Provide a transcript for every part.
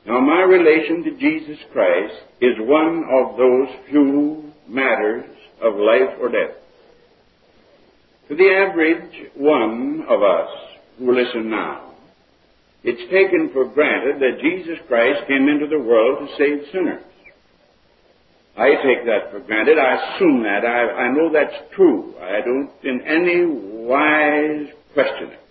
Now, my relation to Jesus Christ is one of those few matters of life or death. To the average one of us who listen now, it's taken for granted that Jesus Christ came into the world to save sinners. I take that for granted. I assume that. I know that's true. I don't in any wise question it.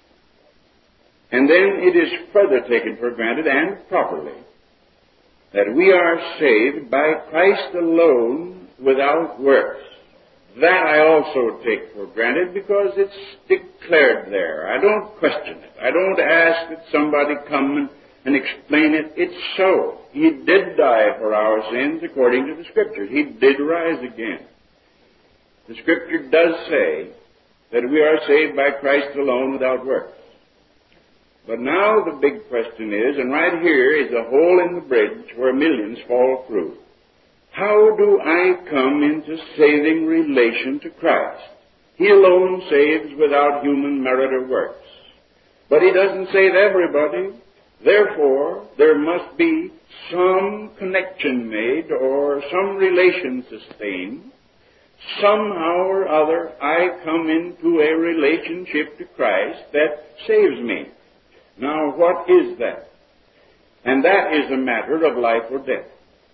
And then it is further taken for granted, and properly, that we are saved by Christ alone without works. That I also take for granted because it's declared there. I don't question it. I don't ask that somebody come and explain it. It's so. He did die for our sins according to the Scriptures. He did rise again. The Scripture does say that we are saved by Christ alone without works. But now the big question is, and right here is a hole in the bridge where millions fall through. How do I come into saving relation to Christ? He alone saves without human merit or works. But He doesn't save everybody. Therefore, there must be some connection made or some relation sustained. Somehow or other, I come into a relationship to Christ that saves me. Now, what is that? And that is a matter of life or death.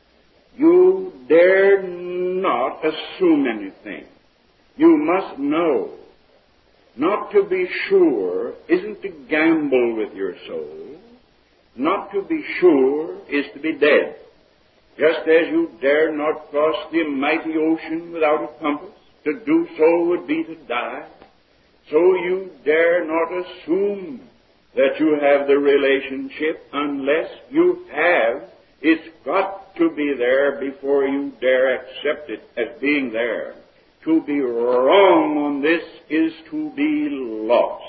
You dare not assume anything. You must know. Not to be sure isn't to gamble with your soul. Not to be sure is to be dead. Just as you dare not cross the mighty ocean without a compass, to do so would be to die, so you dare not assume that you have the relationship unless you have. It's got to be there before you dare accept it as being there. To be wrong on this is to be lost.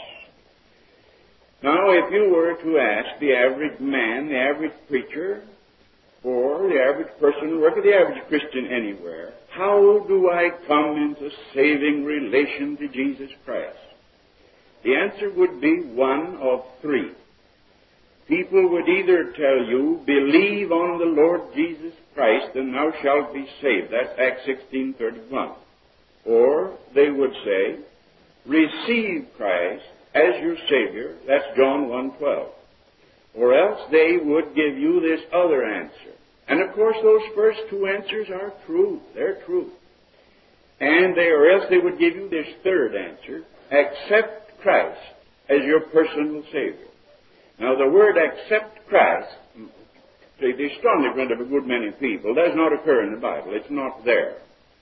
Now, if you were to ask the average man, the average preacher, or the average person, or the average Christian anywhere, how do I come into saving relation to Jesus Christ? The answer would be one of three. People would either tell you, believe on the Lord Jesus Christ and thou shalt be saved. That's Acts 16:31. Or they would say, receive Christ as your Savior. That's John 1:12. Or else they would give you this other answer. And of course those first two answers are true. They're true. Or else they would give you this third answer, accept Christ as your personal Savior. Now the word accept Christ, the strong agreement of a good many people, does not occur in the Bible. It's not there.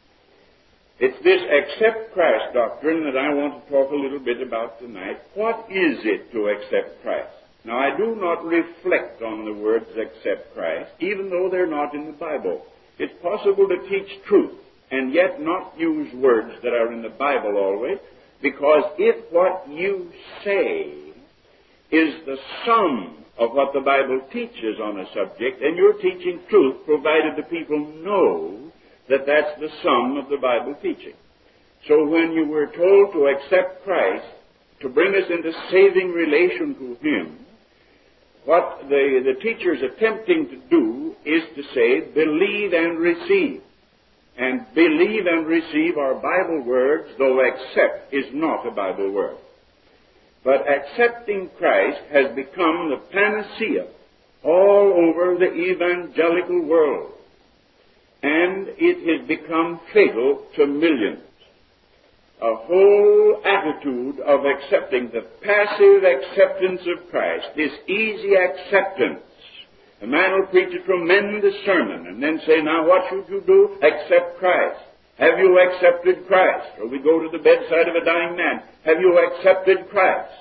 It's this accept Christ doctrine that I want to talk a little bit about tonight. What is it to accept Christ? Now I do not reflect on the words accept Christ, even though they're not in the Bible. It's possible to teach truth and yet not use words that are in the Bible always, because if what you say is the sum of what the Bible teaches on a subject, then you're teaching truth, provided the people know that that's the sum of the Bible teaching. So when you were told to accept Christ, to bring us into saving relation to Him, what the teacher's attempting to do is to say, believe and receive. And believe and receive are Bible words, though accept is not a Bible word. But accepting Christ has become the panacea all over the evangelical world. And it has become fatal to millions. A whole attitude of accepting, the passive acceptance of Christ, this easy acceptance. A man will preach a tremendous sermon and then say, now what should you do? Accept Christ. Have you accepted Christ? Or we go to the bedside of a dying man. Have you accepted Christ?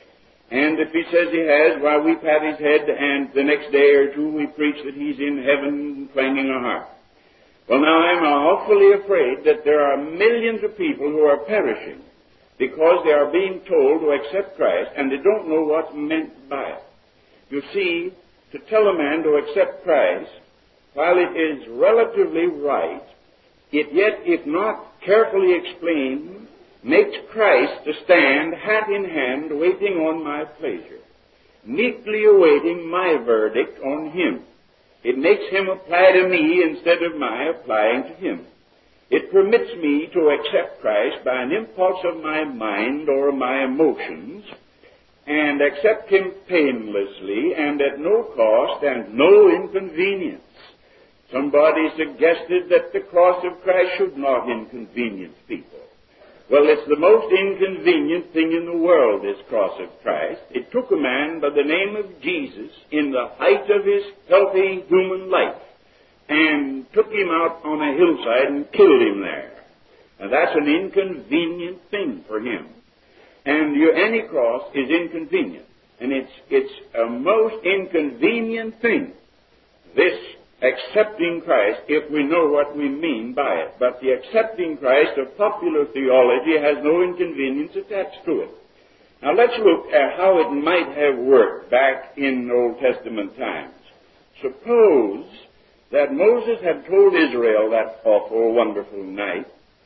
And if he says he has, why we pat his head, and the next day or two we preach that he's in heaven clanging a harp. Well, now I'm awfully afraid that there are millions of people who are perishing because they are being told to accept Christ and they don't know what's meant by it. You see, to tell a man to accept Christ, while it is relatively right, it yet, if not carefully explained, makes Christ to stand hat in hand waiting on my pleasure. meekly awaiting my verdict on him. It makes him apply to me instead of my applying to him. It permits me to accept Christ by an impulse of my mind or my emotions, and accept him painlessly and at no cost and no inconvenience. Somebody suggested that the cross of Christ should not inconvenience people. Well, it's the most inconvenient thing in the world, this cross of Christ. It took a man by the name of Jesus in the height of his healthy human life and took him out on a hillside and killed him there. Now, that's an inconvenient thing for him. And any cross is inconvenient. And it's a most inconvenient thing, this accepting Christ, if we know what we mean by it. But the accepting Christ of popular theology has no inconvenience attached to it. Now let's look at how it might have worked back in Old Testament times. Suppose that Moses had told Israel that awful, wonderful night,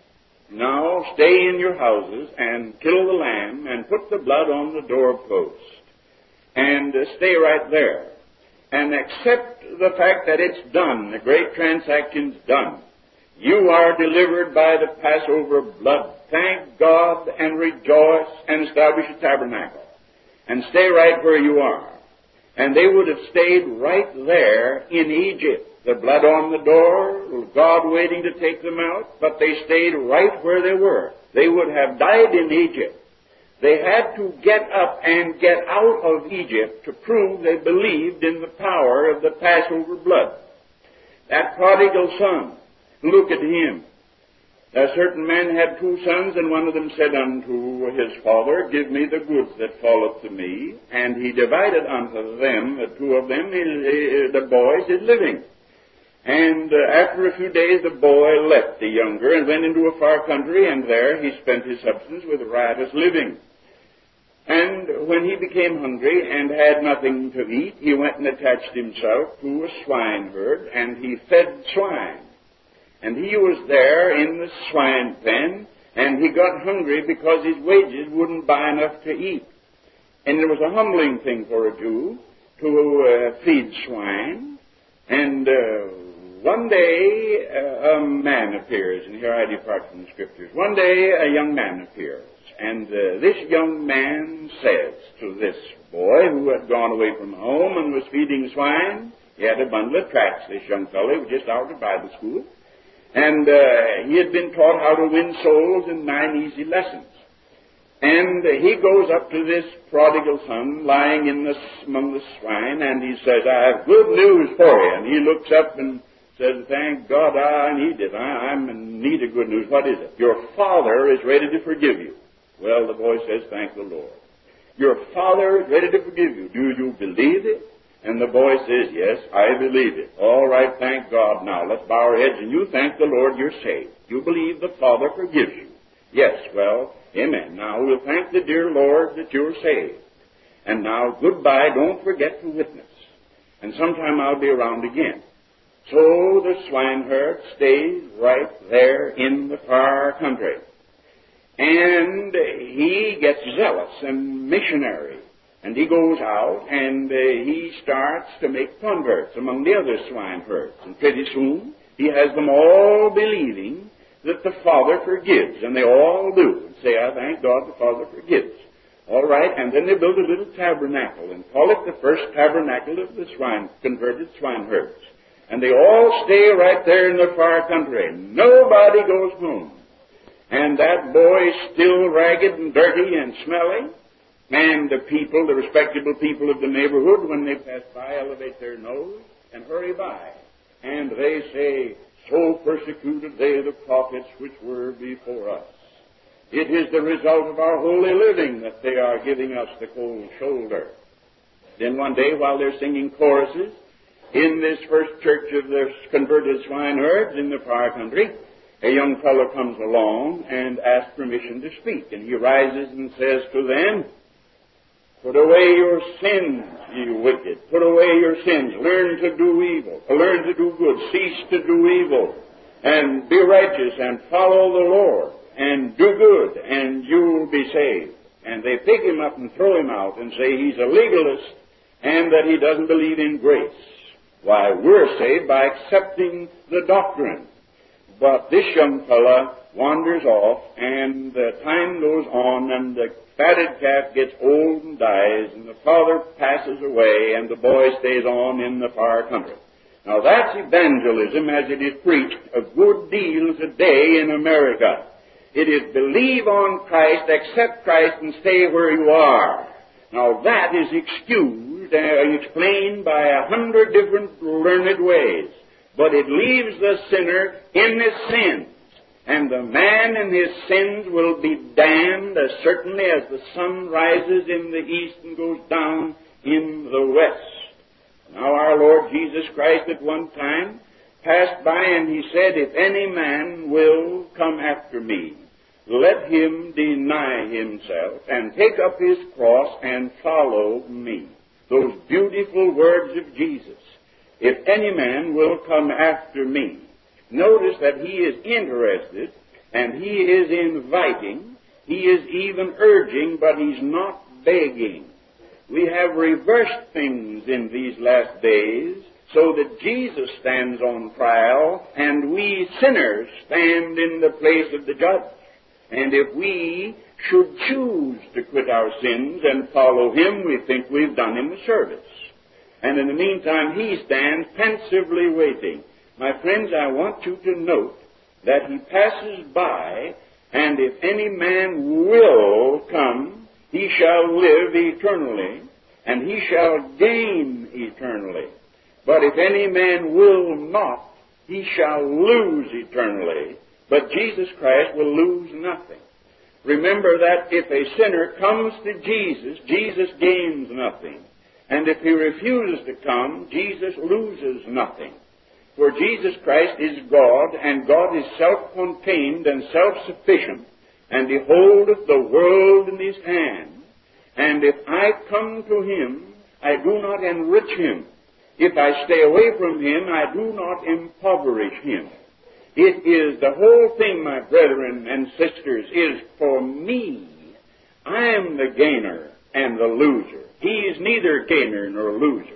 now stay in your houses and kill the lamb and put the blood on the doorpost and stay right there and accept the fact that it's done, the great transaction's done. You are delivered by the Passover blood. Thank God and rejoice and establish a tabernacle and stay right where you are. And they would have stayed right there in Egypt. The blood on the door, God waiting to take them out, but they stayed right where they were. They would have died in Egypt. They had to get up and get out of Egypt to prove they believed in the power of the Passover blood. That prodigal son, look at him. A certain man had 2 sons, and one of them said unto his father, Give me the goods that falleth to me. And he divided unto them, the 2 of them, the boys, his living. And after a few days the boy left the younger and went into a far country, and there he spent his substance with riotous living. And when he became hungry and had nothing to eat, he went and attached himself to a swineherd, and he fed swine. And he was there in the swine pen, and he got hungry because his wages wouldn't buy enough to eat. And it was a humbling thing for a Jew to feed swine. And one day a man appears, and here I depart from the Scriptures. One day a young man appears, and this young man says to this boy who had gone away from home and was feeding swine, he had a bundle of tracts, this young fellow, he was just out of Bible school, and he had been taught how to win souls in 9 easy lessons. And he goes up to this prodigal son lying among the swine, and he says, I have good news for you. And he looks up and says, Thank God I need it. I'm in need of good news. What is it? Your father is ready to forgive you. Well, the boy says, Thank the Lord. Your father is ready to forgive you. Do you believe it? And the boy says, Yes, I believe it. All right, thank God. Now, let's bow our heads and you thank the Lord you're saved. You believe the Father forgives you. Yes, well, amen. Now, we'll thank the dear Lord that you're saved. And now, goodbye. Don't forget to witness. And sometime I'll be around again. So the swineherd stays right there in the far country. And he gets zealous and missionary. And he goes out and he starts to make converts among the other swineherds. And pretty soon he has them all believing that the Father forgives. And they all do. And say, I thank God the Father forgives. All right, and then they build a little tabernacle and call it the first tabernacle of the converted swineherds. And they all stay right there in the far country. Nobody goes home. And that boy is still ragged and dirty and smelly. And the people, the respectable people of the neighborhood, when they pass by, elevate their nose and hurry by. And they say, So persecuted they the prophets which were before us. It is the result of our holy living that they are giving us the cold shoulder. Then one day, while they're singing choruses in this first church of the converted swineherds in the far country, a young fellow comes along and asks permission to speak. And he rises and says to them, Put away your sins, ye wicked. Put away your sins. Learn to do evil. Learn to do good. Cease to do evil. And be righteous and follow the Lord. And do good, and you'll be saved. And they pick him up and throw him out and say he's a legalist and that he doesn't believe in grace. Why, we're saved by accepting the doctrine. But this young fella wanders off, and the time goes on, and the fatted calf gets old and dies, and the father passes away, and the boy stays on in the far country. Now that's evangelism as it is preached a good deal today in America. It is believe on Christ, accept Christ, and stay where you are. Now that is excused and explained by 100 different learned ways. But it leaves the sinner in his sins. And the man in his sins will be damned as certainly as the sun rises in the east and goes down in the west. Now our Lord Jesus Christ at one time passed by and he said, if any man will come after me, let him deny himself and take up his cross and follow me. Those beautiful words of Jesus. If any man will come after me. Notice that he is interested and he is inviting. He is even urging, but he's not begging. We have reversed things in these last days so that Jesus stands on trial and we sinners stand in the place of the judge. And if we should choose to quit our sins and follow him, we think we've done him a service. And in the meantime, he stands pensively waiting. My friends, I want you to note that he passes by, and if any man will come, he shall live eternally, and he shall gain eternally. But if any man will not, he shall lose eternally. But Jesus Christ will lose nothing. Remember that if a sinner comes to Jesus, Jesus gains nothing. And if he refuses to come, Jesus loses nothing. For Jesus Christ is God, and God is self-contained and self-sufficient, and he holdeth the world in his hand. And if I come to him, I do not enrich him. If I stay away from him, I do not impoverish him. It is the whole thing, my brethren and sisters, is for me. I am the gainer and the loser. He is neither gainer nor loser.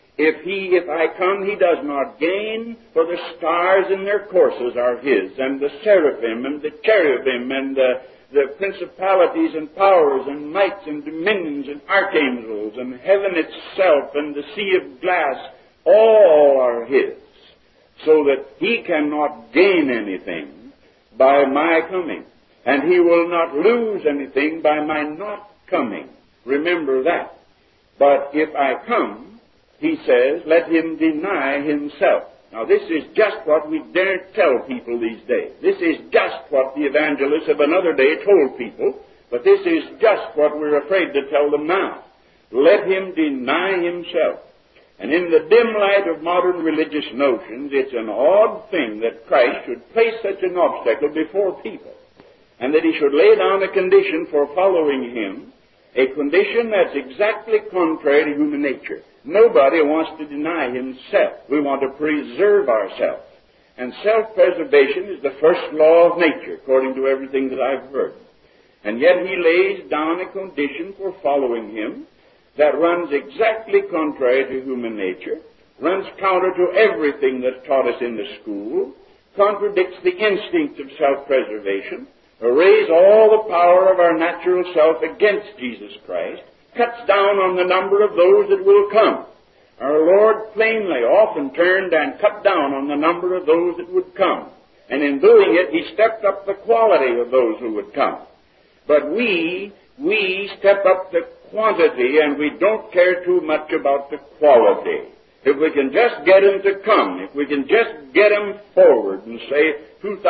If I come, he does not gain, for the stars in their courses are his, and the seraphim and the cherubim and the principalities and powers and mights and dominions and archangels and heaven itself and the sea of glass, all are his, so that he cannot gain anything by my coming, and he will not lose anything by my not coming. Remember that. But if I come, he says, let him deny himself. Now this is just what we daren't tell people these days. This is just what the evangelists of another day told people, but this is just what we're afraid to tell them now. Let him deny himself. And in the dim light of modern religious notions, it's an odd thing that Christ should place such an obstacle before people, and that he should lay down a condition for following him, a condition that's exactly contrary to human nature. Nobody wants to deny himself. We want to preserve ourselves. And self-preservation is the first law of nature, according to everything that I've heard. And yet he lays down a condition for following him that runs exactly contrary to human nature, runs counter to everything that's taught us in the school, contradicts the instinct of self-preservation, arrays all the power of our natural self against Jesus Christ, cuts down on the number of those that will come. Our Lord plainly often turned and cut down on the number of those that would come. And in doing it, he stepped up the quality of those who would come. But we step up the quantity, and we don't care too much about the quality. If we can just get them to come, if we can just get them forward and say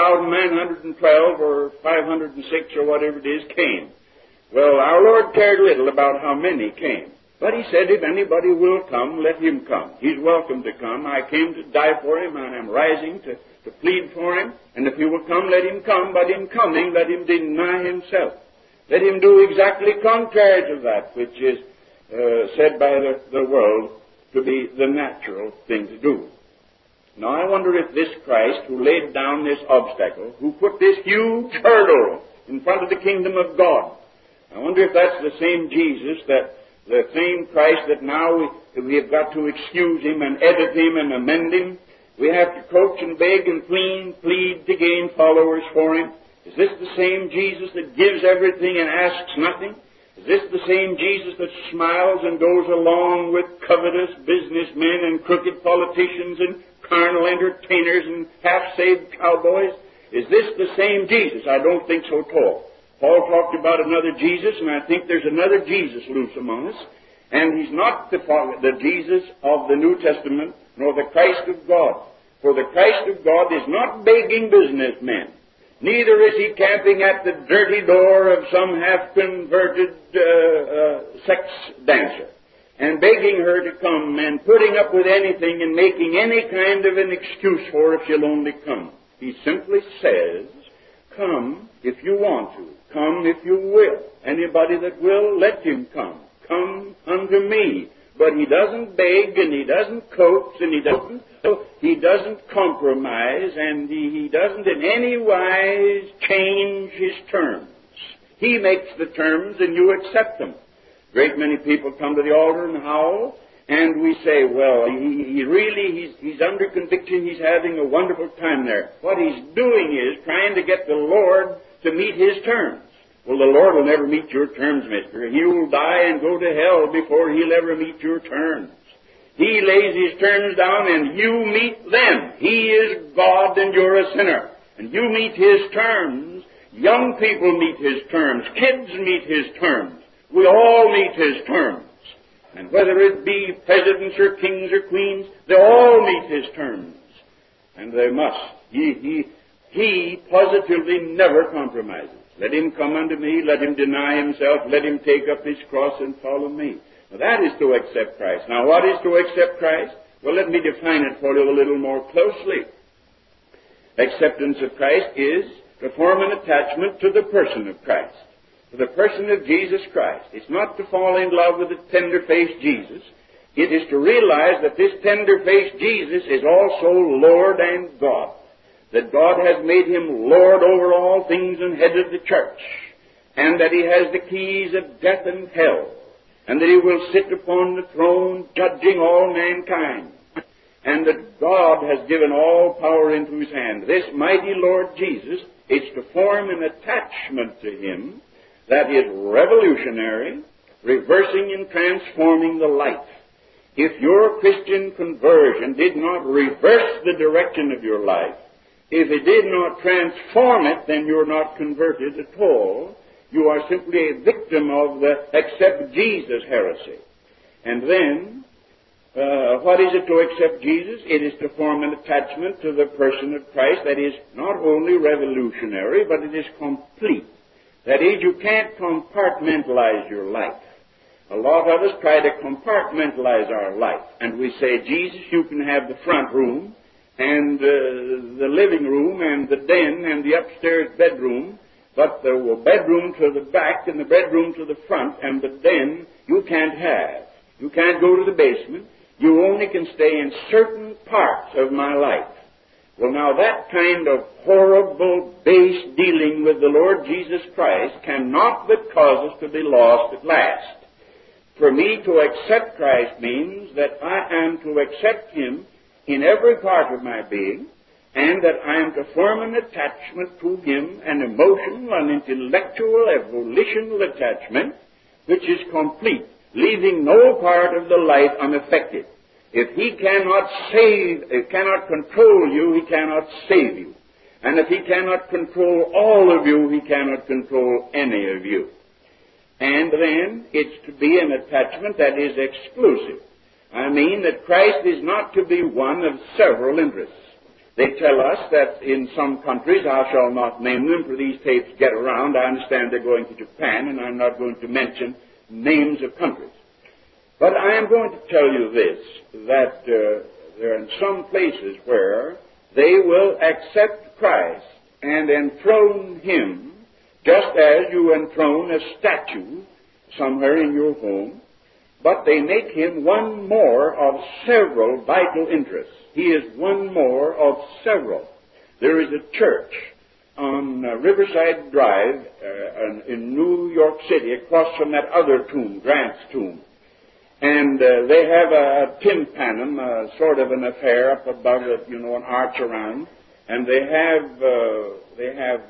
2,912 or 506 or whatever it is came. Well, our Lord cared little about how many came. But he said, if anybody will come, let him come. He's welcome to come. I came to die for him, and I'm rising to plead for him. And if he will come, let him come. But in coming, let him deny himself. Let him do exactly contrary to that which is said by the world to be the natural thing to do. Now, I wonder if this Christ, who laid down this obstacle, who put this huge hurdle in front of the kingdom of God, I wonder if that's the same Jesus that the same Christ that now we have got to excuse him and edit him and amend him. We have to coach and beg and plead to gain followers for him. Is this the same Jesus that gives everything and asks nothing? Is this the same Jesus that smiles and goes along with covetous businessmen and crooked politicians and carnal entertainers and half-saved cowboys? Is this the same Jesus? I don't think so at all. Paul talked about another Jesus, and I think there's another Jesus loose among us. And he's not the Jesus of the New Testament, nor the Christ of God. For the Christ of God is not begging businessmen. Neither is he camping at the dirty door of some half-converted sex dancer and begging her to come and putting up with anything and making any kind of an excuse for her if she'll only come. He simply says, come if you want to. Come if you will. Anybody that will, let him come. Come unto me. But he doesn't beg and he doesn't coax and he doesn't compromise and he doesn't in any wise change his terms. He makes the terms and you accept them. Great many people come to the altar and howl, and we say, well, he's under conviction, he's having a wonderful time there. What he's doing is trying to get the Lord to meet his terms. Well, the Lord will never meet your terms, mister. He will die and go to hell before he'll ever meet your terms. He lays his terms down and you meet them. He is God and you're a sinner. And you meet his terms. Young people meet his terms. Kids meet his terms. We all meet his terms. And whether it be presidents or kings or queens, they all meet his terms. And they must. He positively never compromises. Let him come unto me, let him deny himself, let him take up his cross and follow me. Now that is to accept Christ. Now what is to accept Christ? Well, let me define it for you a little more closely. Acceptance of Christ is to form an attachment to the person of Christ, to the person of Jesus Christ. It's not to fall in love with the tender-faced Jesus. It is to realize that this tender-faced Jesus is also Lord and God. That God has made him Lord over all things and head of the church, and that he has the keys of death and hell, and that he will sit upon the throne judging all mankind, and that God has given all power into his hand. This mighty Lord Jesus is to form an attachment to him that is revolutionary, reversing and transforming the life. If your Christian conversion did not reverse the direction of your life, if it did not transform it, then you're not converted at all. You are simply a victim of the accept Jesus heresy. And then, what is it to accept Jesus? It is to form an attachment to the person of Christ that is not only revolutionary, but it is complete. That is, you can't compartmentalize your life. A lot of us try to compartmentalize our life. And we say, Jesus, you can have the front room, and the living room, and the den, and the upstairs bedroom, but the bedroom to the back, and the bedroom to the front, and the den, you can't have. You can't go to the basement. You only can stay in certain parts of my life. Well, now that kind of horrible, base dealing with the Lord Jesus Christ cannot but cause us to be lost at last. For me to accept Christ means that I am to accept him in every part of my being, and that I am to form an attachment to him, an emotional, an intellectual, a volitional attachment, which is complete, leaving no part of the life unaffected. If he cannot control you, he cannot save you. And if he cannot control all of you, he cannot control any of you. And then it's to be an attachment that is exclusive. I mean that Christ is not to be one of several interests. They tell us that in some countries, I shall not name them for these tapes get around. I understand they're going to Japan, and I'm not going to mention names of countries. But I am going to tell you this, that there are some places where they will accept Christ and enthrone him just as you enthrone a statue somewhere in your home. But they make him one more of several vital interests. He is one more of several. There is a church on Riverside Drive in New York City, across from that other tomb, Grant's tomb. And they have a tympanum, sort of an affair up above it, an arch around, and they have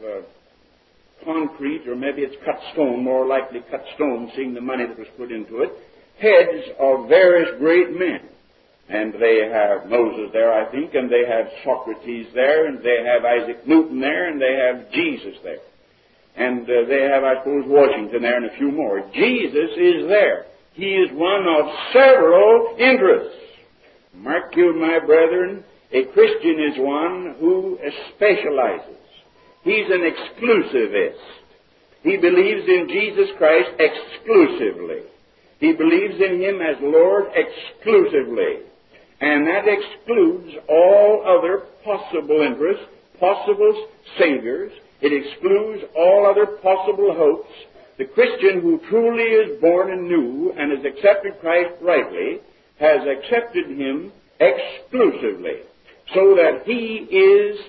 concrete, or maybe it's cut stone, more likely cut stone, seeing the money that was put into it, heads of various great men. And they have Moses there, I think, and they have Socrates there, and they have Isaac Newton there, and they have Jesus there. And they have, I suppose, Washington there and a few more. Jesus is there. He is one of several interests. Mark you, my brethren, a Christian is one who specializes. He's an exclusivist. He believes in Jesus Christ exclusively. He believes in Him as Lord exclusively. And that excludes all other possible interests, possible saviors. It excludes all other possible hopes. The Christian who truly is born anew and has accepted Christ rightly has accepted Him exclusively, so that He is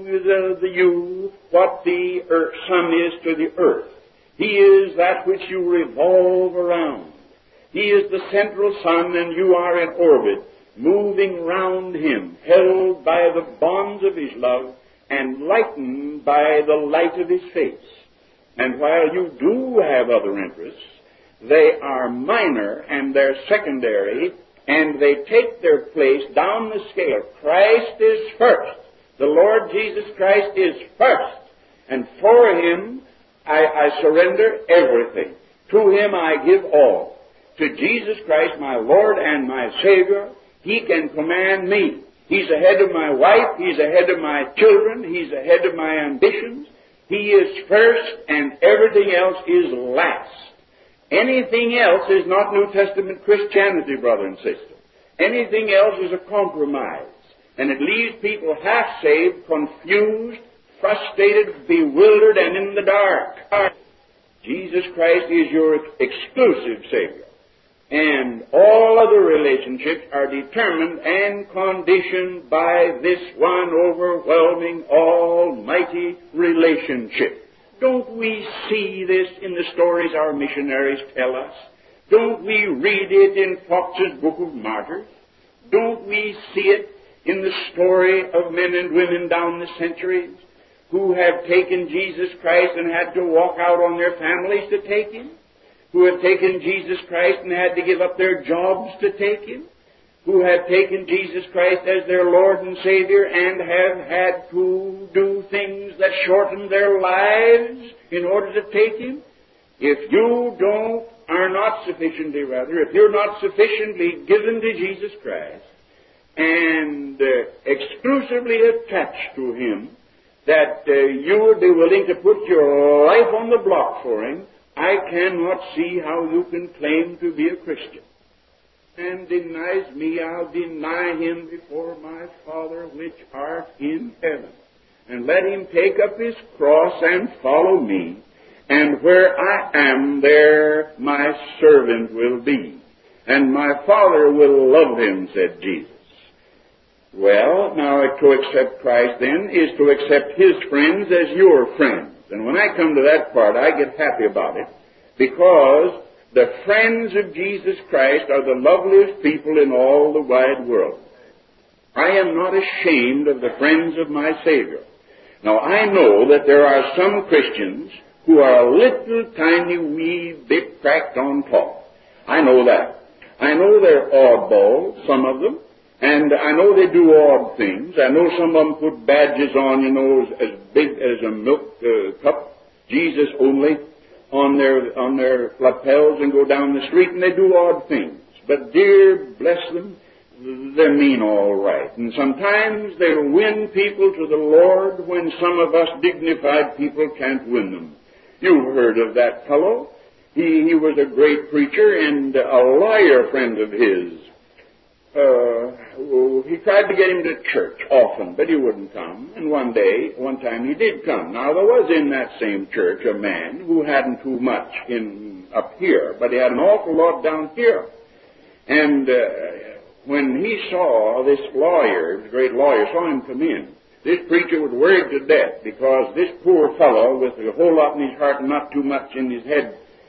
to you what the sun is to the earth. He is that which you revolve around. He is the central sun, and you are in orbit, moving round Him, held by the bonds of His love and lightened by the light of His face. And while you do have other interests, they are minor and they're secondary, and they take their place down the scale. Christ is first. The Lord Jesus Christ is first. And for Him, I surrender everything. To Him I give all. To Jesus Christ, my Lord and my Savior, He can command me. He's ahead of my wife. He's ahead of my children. He's ahead of my ambitions. He is first, and everything else is last. Anything else is not New Testament Christianity, brother and sister. Anything else is a compromise. And it leaves people half-saved, confused, frustrated, bewildered, and in the dark. Jesus Christ is your exclusive Savior. And all other relationships are determined and conditioned by this one overwhelming, almighty relationship. Don't we see this in the stories our missionaries tell us? Don't we read it in Fox's Book of Martyrs? Don't we see it in the story of men and women down the centuries who have taken Jesus Christ and had to walk out on their families to take Him? Who have taken Jesus Christ and had to give up their jobs to take Him? Who have taken Jesus Christ as their Lord and Savior and have had to do things that shorten their lives in order to take Him? If you are not sufficiently, if you're not sufficiently given to Jesus Christ and exclusively attached to Him, that you would be willing to put your life on the block for Him, I cannot see how you can claim to be a Christian. And denies me, I'll deny him before my Father which art in heaven. And let him take up his cross and follow me. And where I am, there my servant will be. And my Father will love him, said Jesus. Well, now to accept Christ then is to accept His friends as your friends. And when I come to that part, I get happy about it, because the friends of Jesus Christ are the loveliest people in all the wide world. I am not ashamed of the friends of my Savior. Now, I know that there are some Christians who are a little tiny wee bit cracked on top. I know that. I know they're oddballs, some of them, and I know they do odd things. I know some of them put badges on, as big as a milk cup, Jesus only, on their lapels and go down the street, and they do odd things. But dear, bless them, they mean all right. And sometimes they'll win people to the Lord when some of us dignified people can't win them. You've heard of that fellow. He was a great preacher and a lawyer friend of his. He tried to get him to church often, but he wouldn't come. And one time he did come. Now, there was in that same church a man who hadn't too much up here, but he had an awful lot down here. And when he saw this lawyer, the great lawyer, saw him come in, this preacher was worried to death, because this poor fellow with a whole lot in his heart and not too much in his head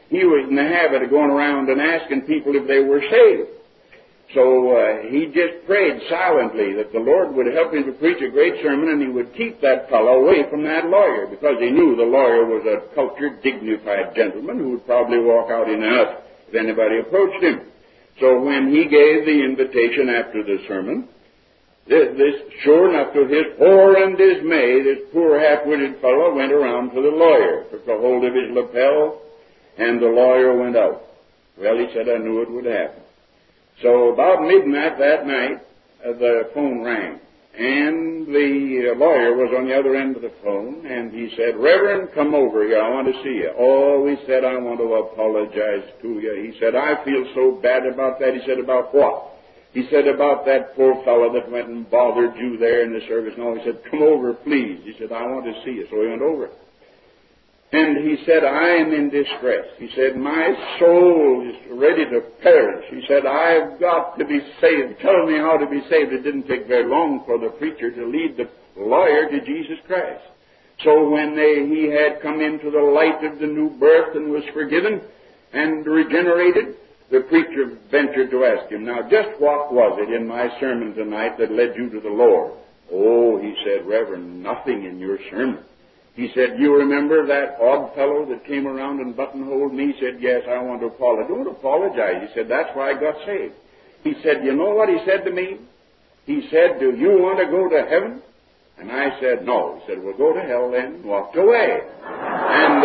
he was in the habit of going around and asking people if they were saved. So he just prayed silently that the Lord would help him to preach a great sermon, and he would keep that fellow away from that lawyer, because he knew the lawyer was a cultured, dignified gentleman who would probably walk out in a huff if anybody approached him. So when he gave the invitation after the sermon, this sure enough, to his horror and dismay, this poor half-witted fellow went around to the lawyer, took a hold of his lapel, and the lawyer went out. Well, he said, I knew it would happen. So about midnight that night, the phone rang, and the lawyer was on the other end of the phone, and he said, Reverend, come over here, I want to see you. Oh, he said, I want to apologize to you. He said, I feel so bad about that. He said, about what? He said, about that poor fellow that went and bothered you there in the service. No, he said, come over, please. He said, I want to see you. So he went over. And he said, I am in distress. He said, my soul is ready to perish. He said, I've got to be saved. Tell me how to be saved. It didn't take very long for the preacher to lead the lawyer to Jesus Christ. So when he had come into the light of the new birth and was forgiven and regenerated, the preacher ventured to ask him, now just what was it in my sermon tonight that led you to the Lord? Oh, he said, Reverend, nothing in your sermon. He said, you remember that odd fellow that came around and buttonholed me? He said, yes, I want to apologize. Don't apologize. He said, that's why I got saved. He said, you know what he said to me? He said, do you want to go to heaven? And I said, no. He said, well, go to hell then. Walked away. And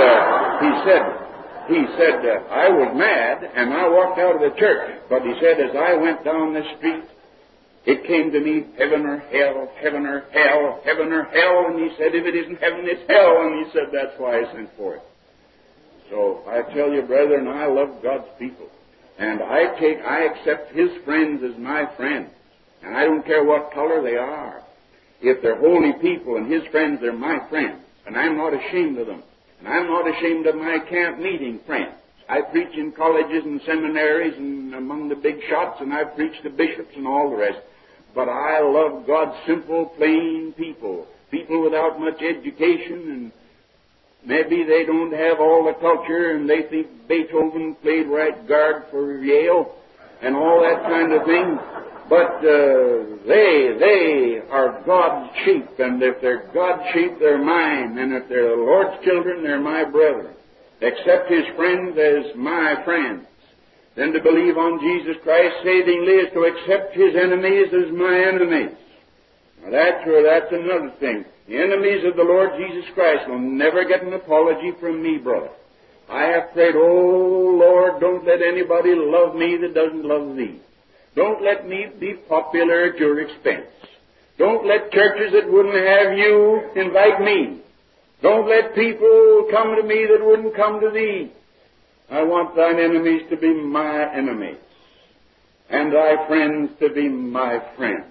he said, I was mad, and I walked out of the church. But he said, as I went down the street, it came to me, heaven or hell, heaven or hell, heaven or hell. And he said, if it isn't heaven, it's hell. And he said, that's why I sent for it. So I tell you, brethren, I love God's people. And I accept His friends as my friends. And I don't care what color they are. If they're holy people and His friends, they're my friends. And I'm not ashamed of them. And I'm not ashamed of my camp meeting friends. I preach in colleges and seminaries and among the big shots, and I preach to bishops and all the rest. But I love God's simple, plain people, people without much education, and maybe they don't have all the culture, and they think Beethoven played right guard for Yale and all that kind of thing. But they are God's sheep, and if they're God's sheep, they're mine, and if they're the Lord's children, they're my brethren. Accept His friends as my friends. Then to believe on Jesus Christ savingly is to accept His enemies as my enemies. Now that's another thing. The enemies of the Lord Jesus Christ will never get an apology from me, brother. I have prayed, oh Lord, don't let anybody love me that doesn't love Thee. Don't let me be popular at your expense. Don't let churches that wouldn't have you invite me. Don't let people come to me that wouldn't come to Thee. I want Thine enemies to be my enemies, and Thy friends to be my friends.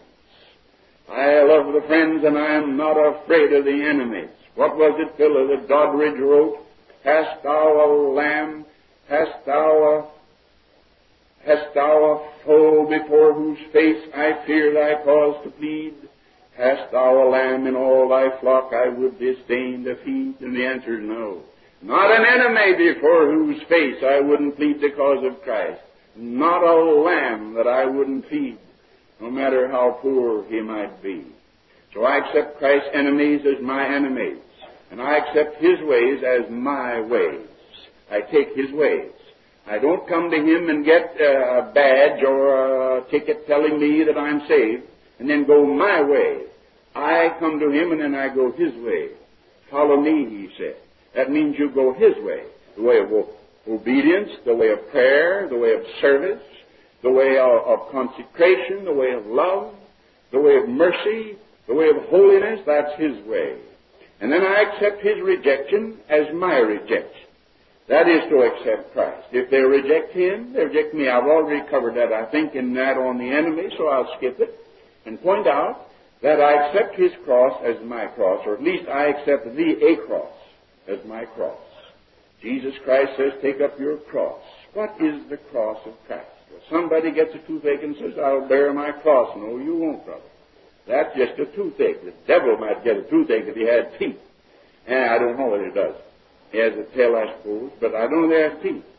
I love the friends, and I am not afraid of the enemies. What was it, Philip, that Doddridge wrote? Hast thou a lamb? Hast thou a foe before whose face I fear thy cause to plead? Hast thou a lamb in all thy flock I would disdain to feed? And the answer is no. Not an enemy before whose face I wouldn't plead the cause of Christ. Not a lamb that I wouldn't feed, no matter how poor he might be. So I accept Christ's enemies as my enemies, and I accept His ways as my ways. I take His ways. I don't come to Him and get a badge or a ticket telling me that I'm saved, and then go my way. I come to Him and then I go His way. Follow me, He said. That means you go His way. The way of obedience, the way of prayer, the way of service, the way of consecration, the way of love, the way of mercy, the way of holiness. That's His way. And then I accept His rejection as my rejection. That is to accept Christ. If they reject Him, they reject me. I've already covered that, I think, in that on the enemy, so I'll skip it and point out that I accept His cross as my cross, or at least I accept a cross as my cross. Jesus Christ says, take up your cross. What is the cross of Christ? Well, somebody gets a toothache and says, I'll bear my cross. No, you won't, brother. That's just a toothache. The devil might get a toothache if he had teeth. And I don't know what he does. He has a tail, I suppose, but I don't know if he has teeth.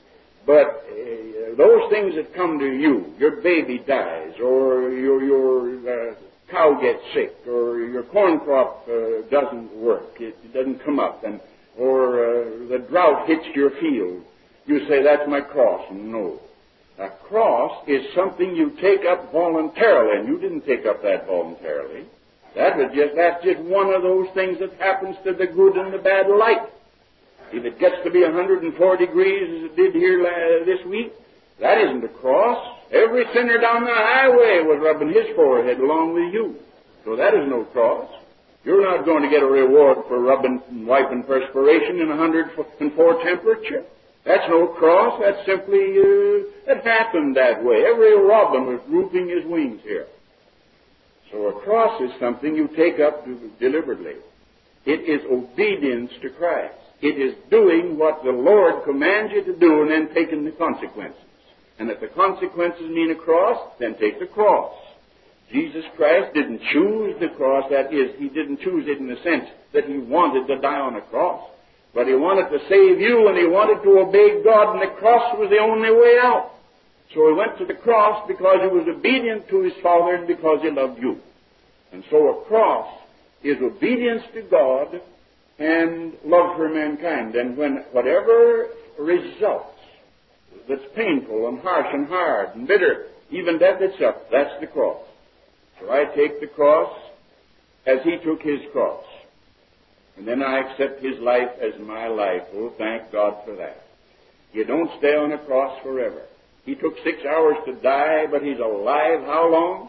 But those things that come to you, your baby dies, or your cow gets sick, or your corn crop doesn't work, it doesn't come up, or the drought hits your field, you say, that's my cross. No. A cross is something you take up voluntarily, and you didn't take up that voluntarily. That's just one of those things that happens to the good and the bad alike. If it gets to be 104 degrees, as it did here this week, that isn't a cross. Every sinner down the highway was rubbing his forehead along with you. So that is no cross. You're not going to get a reward for rubbing and wiping perspiration in 104 temperature. That's no cross. That's simply, it happened that way. Every robin was drooping his wings here. So a cross is something you take up deliberately. It is obedience to Christ. It is doing what the Lord commands you to do and then taking the consequences. And if the consequences mean a cross, then take the cross. Jesus Christ didn't choose the cross. That is, he didn't choose it in the sense that he wanted to die on a cross. But he wanted to save you, and he wanted to obey God, and the cross was the only way out. So he went to the cross because he was obedient to his Father and because he loved you. And so a cross is obedience to God and love for mankind. And when whatever results that's painful and harsh and hard and bitter, even death itself, that's the cross. So I take the cross as he took his cross. And then I accept his life as my life. Oh, thank God for that. You don't stay on a cross forever. He took 6 hours to die, but he's alive how long?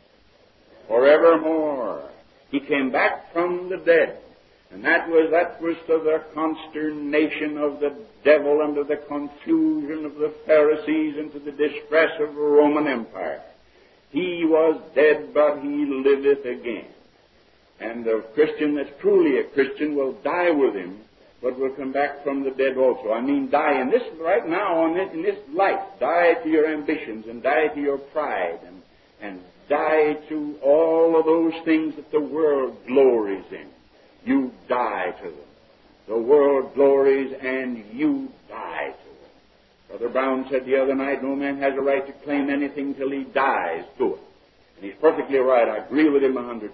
Forevermore. He came back from the dead. And that was to the consternation of the devil and to the confusion of the Pharisees and to the distress of the Roman Empire. He was dead, but he liveth again. And the Christian that's truly a Christian will die with him, but will come back from the dead also. I mean, die in this, right now, in this life. Die to your ambitions and die to your pride and die to all of those things that the world glories in. You die to them. The world glories and you die to them. Brother Brown said the other night, no man has a right to claim anything till he dies to it. And he's perfectly right. I agree with him 100%.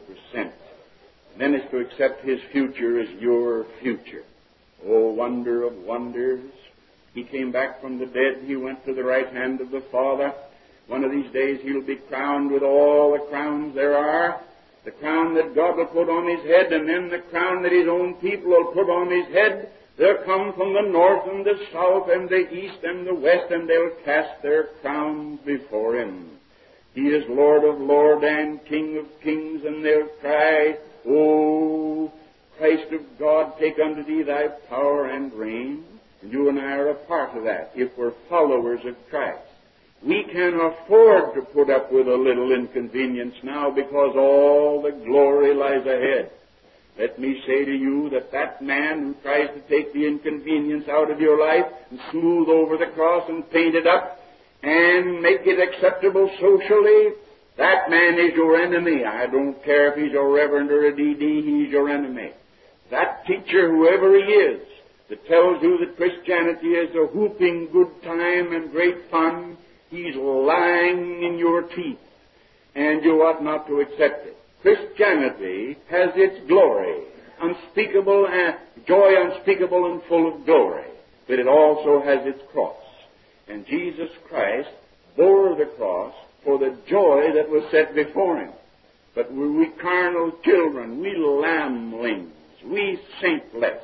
And then it's to accept his future as your future. Oh, wonder of wonders. He came back from the dead. He went to the right hand of the Father. One of these days he'll be crowned with all the crowns there are. The crown that God will put on his head, and then the crown that his own people will put on his head. They'll come from the north and the south and the east and the west, and they'll cast their crowns before him. He is Lord of lords and King of kings, and they'll cry, O Christ of God, take unto thee thy power and reign. And you and I are a part of that if we're followers of Christ. We can afford to put up with a little inconvenience now because all the glory lies ahead. Let me say to you that man who tries to take the inconvenience out of your life and smooth over the cross and paint it up and make it acceptable socially, that man is your enemy. I don't care if he's a reverend or a DD, he's your enemy. That teacher, whoever he is, that tells you that Christianity is a whooping good time and great fun, he's lying in your teeth, and you ought not to accept it. Christianity has its glory, unspeakable and joy unspeakable and full of glory, but it also has its cross. And Jesus Christ bore the cross for the joy that was set before him. But we carnal children, we lamblings, we saintless,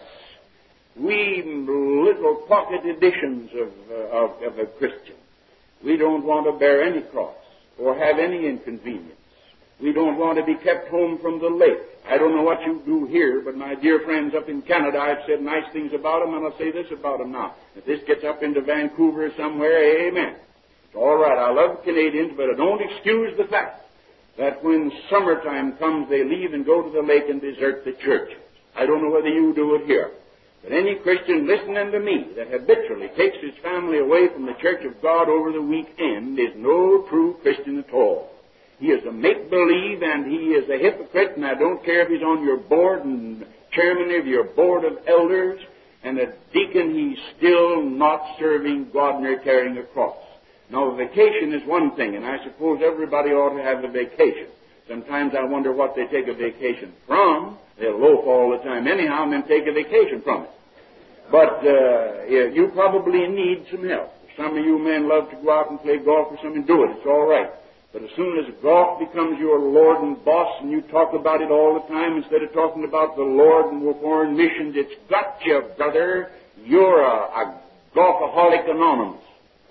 we little pocket editions of a Christian. We don't want to bear any cross or have any inconvenience. We don't want to be kept home from the lake. I don't know what you do here, but my dear friends up in Canada, I've said nice things about them, and I'll say this about them now. If this gets up into Vancouver or somewhere, amen. It's all right. I love Canadians, but I don't excuse the fact that when summertime comes, they leave and go to the lake and desert the church. I don't know whether you do it here. But any Christian listening to me that habitually takes his family away from the church of God over the weekend is no true Christian at all. He is a make-believe and he is a hypocrite, and I don't care if he's on your board and chairman of your board of elders. And a deacon, he's still not serving God nor carrying a cross. Now, vacation is one thing, and I suppose everybody ought to have a vacation. Sometimes I wonder what they take a vacation from. They'll loaf all the time anyhow and then take a vacation from it. But you probably need some help. Some of you men love to go out and play golf or something. Do it. It's all right. But as soon as golf becomes your Lord and boss and you talk about it all the time instead of talking about the Lord and foreign missions, it's got you, brother. You're a golfaholic anonymous.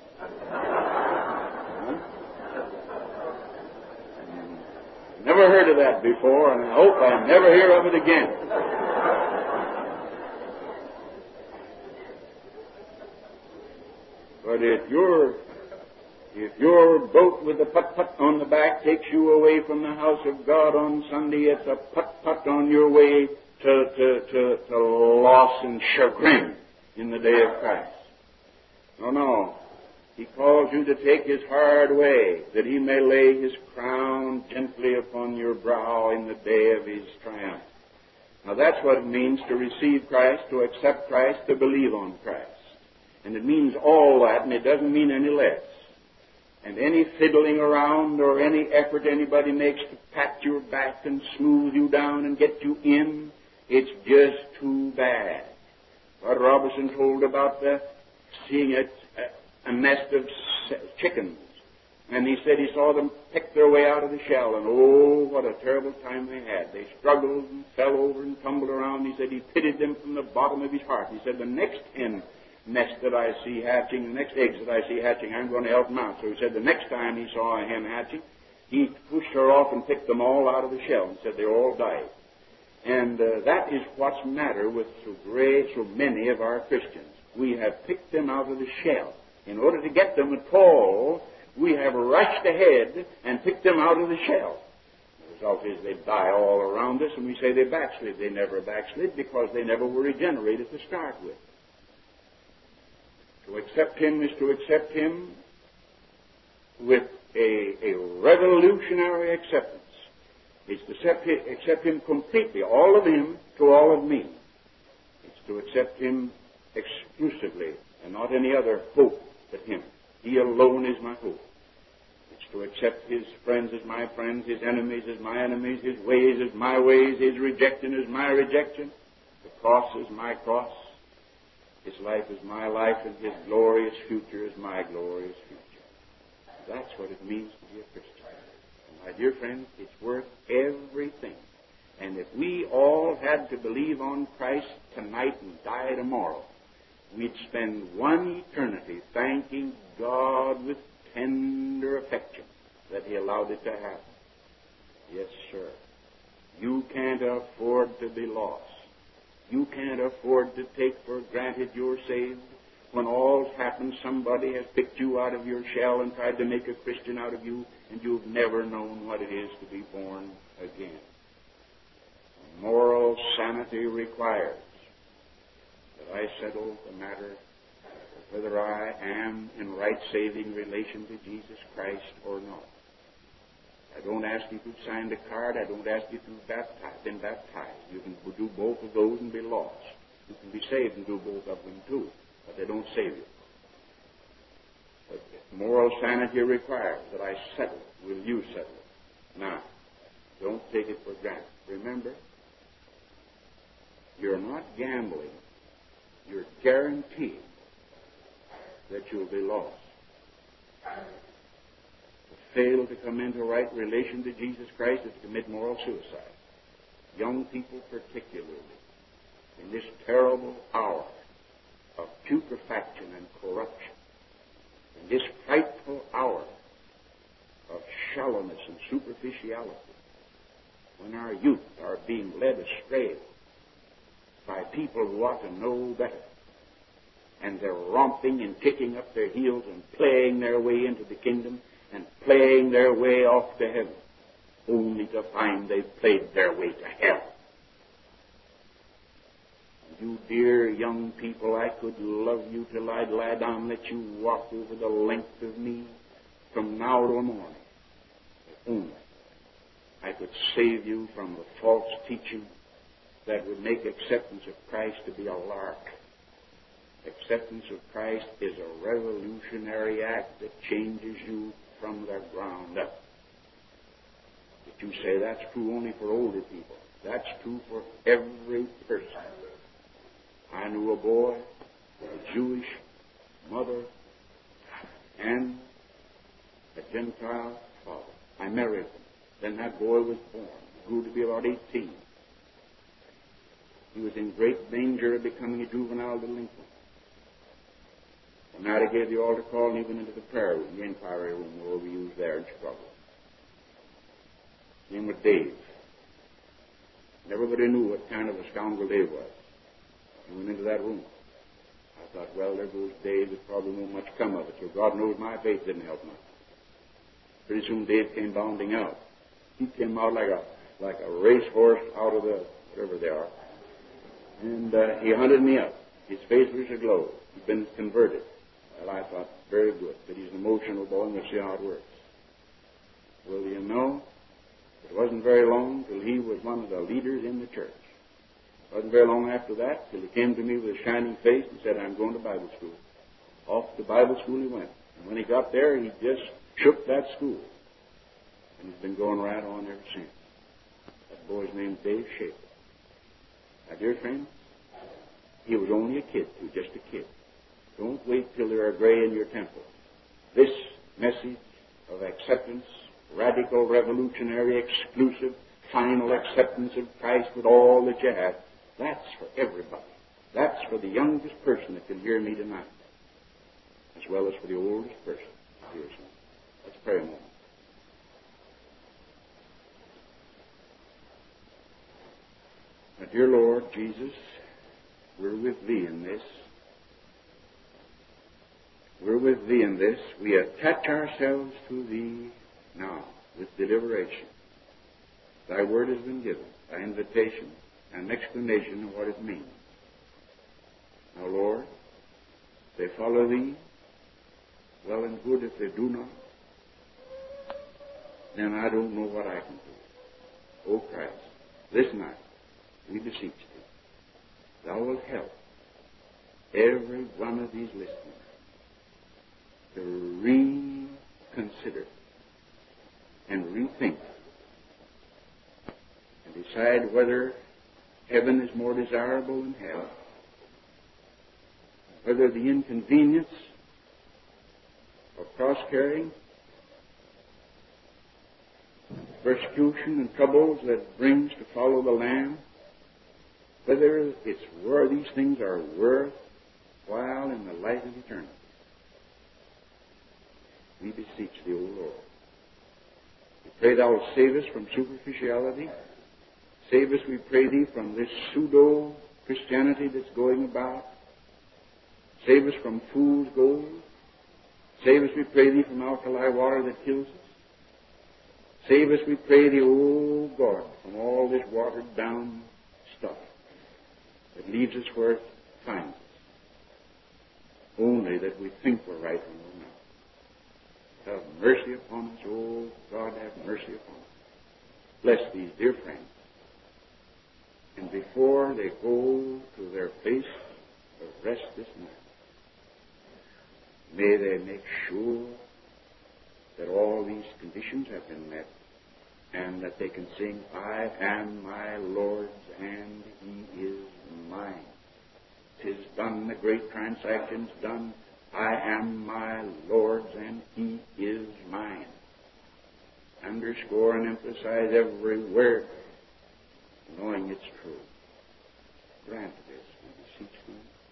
Never heard of that before, and I hope I never hear of it again. But if your boat with the putt-putt on the back takes you away from the house of God on Sunday, it's a putt-putt on your way to loss and chagrin in the day of Christ. No. He calls you to take his hard way, that he may lay his crown gently upon your brow in the day of his triumph. Now that's what it means to receive Christ, to accept Christ, to believe on Christ. And it means all that, and it doesn't mean any less. And any fiddling around or any effort anybody makes to pat your back and smooth you down and get you in, it's just too bad. What Robertson told about seeing a nest of chickens. And he said he saw them pick their way out of the shell, and oh, what a terrible time they had. They struggled and fell over and tumbled around. He said he pitied them from the bottom of his heart. He said, the next hen nest that I see hatching, the next eggs that I see hatching, I'm going to help them out. So he said the next time he saw a hen hatching, he pushed her off and picked them all out of the shell and said they all died. And that is what's the matter with so many of our Christians. We have picked them out of the shell. In order to get them at all, we have rushed ahead and picked them out of the shell. The result is they die all around us, and we say they backslid. They never backslid because they never were regenerated to start with. To accept him is to accept him with a revolutionary acceptance. It's to accept him completely, all of him to all of me. It's to accept him exclusively and not any other hope but him. He alone is my hope. It's to accept his friends as my friends, his enemies as my enemies, his ways as my ways, his rejection as my rejection, the cross as my cross, his life is my life, and his glorious future is my glorious future. That's what it means to be a Christian. And my dear friends, it's worth everything. And if we all had to believe on Christ tonight and die tomorrow, we'd spend one eternity thanking God with tender affection that he allowed it to happen. Yes, sir. You can't afford to be lost. You can't afford to take for granted you're saved. When all's happened, somebody has picked you out of your shell and tried to make a Christian out of you, and you've never known what it is to be born again. Moral sanity requires that I settle the matter of whether I am in right saving relation to Jesus Christ or not. I don't ask you to sign the card. I don't ask you to been baptized. You can do both of those and be lost. You can be saved and do both of them too, but they don't save you. But moral sanity requires that I settle it. Will you settle it? Now, don't take it for granted. Remember, you're not gambling. You're guaranteeing that you'll be lost. To fail to come into right relation to Jesus Christ is to commit moral suicide. Young people particularly, in this terrible hour of putrefaction and corruption, in this frightful hour of shallowness and superficiality, when our youth are being led astray by people who ought to know better, and they're romping and kicking up their heels and playing their way into the kingdom and playing their way off to heaven, only to find they've played their way to hell. You dear young people, I could love you till I'd lie down and let you walk over the length of me from now till morning. If only I could save you from the false teaching that would make acceptance of Christ to be a lark Acceptance of Christ is a revolutionary act that changes you from the ground up. But you say that's true only for older people. That's true for every person. I knew a boy with a Jewish mother and a Gentile father. I married him. Then that boy was born. He grew to be about 18. He was in great danger of becoming a juvenile delinquent. One night I gave the altar call and he went into the prayer room, the inquiry room where we used there in Chicago. His name was Dave. And everybody knew what kind of a scoundrel Dave was. He went into that room. I thought, well, there goes Dave. There probably won't much come of it. So God knows my faith didn't help much. Pretty soon Dave came bounding out. He came out like a racehorse out of the whatever they are. And he hunted me up. His face was aglow. He'd been converted. Well, I thought, very good. But he's an emotional boy, and we'll see how it works. Well, you know, it wasn't very long till he was one of the leaders in the church. It wasn't very long after that till he came to me with a shining face and said, I'm going to Bible school. Off to Bible school he went. And when he got there, he just shook that school. And he's been going right on ever since. That boy's name's Dave Shaper. My dear friend, he was only a kid, too, just a kid. Don't wait till there are gray in your temple. This message of acceptance, radical, revolutionary, exclusive, final acceptance of Christ with all that you have, that's for everybody. That's for the youngest person that can hear me tonight, as well as for the oldest person that hears me. Let's pray a moment. Now, dear Lord Jesus, we're with Thee in this. We're with Thee in this. We attach ourselves to Thee now with deliberation. Thy word has been given, Thy invitation, an explanation of what it means. Now, Lord, if they follow Thee, well and good. If they do not, then I don't know what I can do. O Christ, this night, we beseech Thee, Thou wilt help every one of these listeners to reconsider and rethink and decide whether heaven is more desirable than hell, whether the inconvenience of cross-carrying, persecution and troubles that brings to follow the Lamb, whether it's where these things are worthwhile in the light of eternity. We beseech Thee, O Lord. We pray Thou wilt save us from superficiality. Save us, we pray Thee, from this pseudo-Christianity that's going about. Save us from fool's gold. Save us, we pray Thee, from alkali water that kills us. Save us, we pray Thee, O God, from all this watered-down stuff that leaves us where it finds us. Only that we think we're right when we're not. Have mercy upon us, O God, have mercy upon us. Bless these dear friends. And before they go to their place of rest this night, may they make sure that all these conditions have been met and that they can sing, I am my Lord's and He is mine. 'Tis done, the great transaction's done. I am my Lord's and He is mine. Underscore and emphasize every word, knowing it's true. Grant this, we beseech Thee.